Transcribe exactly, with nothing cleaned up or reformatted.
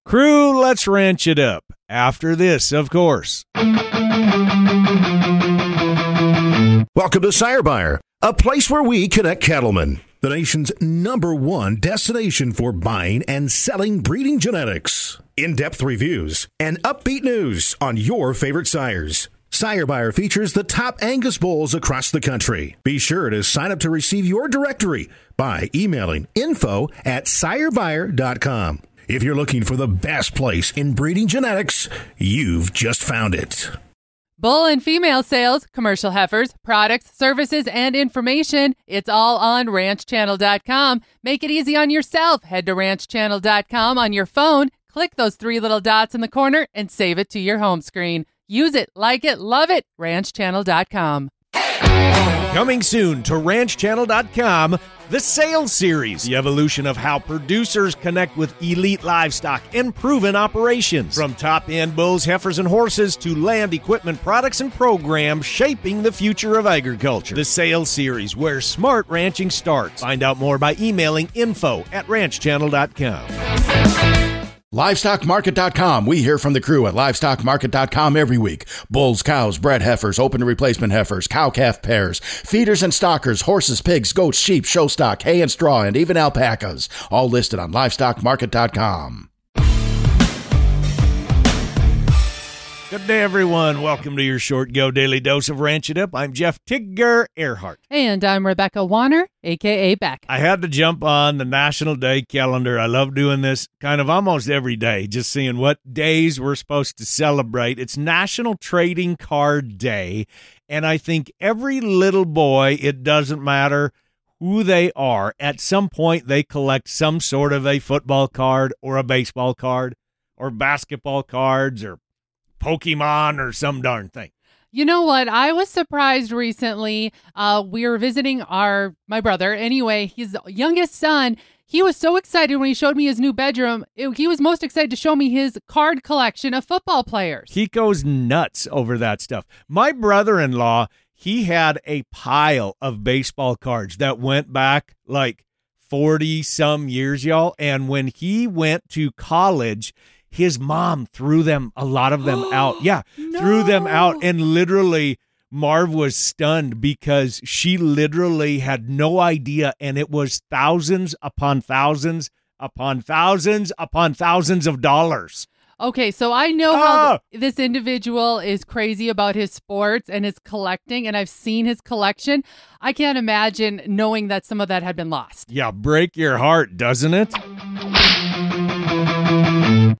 Crew, let's ranch it up. After this, of course. Welcome to Sire Buyer, a place where we connect cattlemen. The nation's number one destination for buying and selling breeding genetics. In-depth reviews and upbeat news on your favorite sires. Sire Buyer features the top Angus bulls across the country. Be sure to sign up to receive your directory by emailing info at sire buyer dot com. If you're looking for the best place in breeding genetics, you've just found it. Bull and female sales, commercial heifers, products, services, and information. It's all on ranch channel dot com. Make it easy on yourself. Head to ranch channel dot com on your phone. Click those three little dots in the corner and save it to your home screen. Use it, like it, love it. ranch channel dot com. Coming soon to ranch channel dot com, the Sales Series, the evolution of how producers connect with elite livestock and proven operations. From top-end bulls, heifers, and horses to land equipment, products, and programs shaping the future of agriculture. The Sales Series, where smart ranching starts. Find out more by emailing info at ranch channel dot com. livestock market dot com. We hear from the crew at livestock market dot com every week. Bulls, cows, bred heifers, open replacement heifers, cow-calf pairs, feeders and stockers, horses, pigs, goats, sheep, show stock, hay and straw, and even alpacas. All listed on livestock market dot com. Good day, everyone. Welcome to your short go daily dose of Ranch It Up. I'm Jeff Tigger Earhart. And I'm Rebecca Warner, a k a. Beck. I had to jump on the National Day calendar. I love doing this kind of almost every day, just seeing what days we're supposed to celebrate. It's National Trading Card Day, and I think every little boy, it doesn't matter who they are, at some point they collect some sort of a football card or a baseball card or basketball cards or Pokemon or some darn thing. You know what? I was surprised recently. Uh, we were visiting our my brother. Anyway, his youngest son. He was so excited when he showed me his new bedroom. It, he was most excited to show me his card collection of football players. He goes nuts over that stuff. My brother-in-law, he had a pile of baseball cards that went back like forty some years, y'all. And when he went to college, his mom threw them, a lot of them out. Yeah, no. threw them out. And literally, Marv was stunned because she literally had no idea. And it was thousands upon thousands upon thousands upon thousands of dollars. Okay, so I know how Ah! th- this individual is crazy about his sports and his collecting, and I've seen his collection. I can't imagine knowing that some of that had been lost. Yeah, break your heart, doesn't it?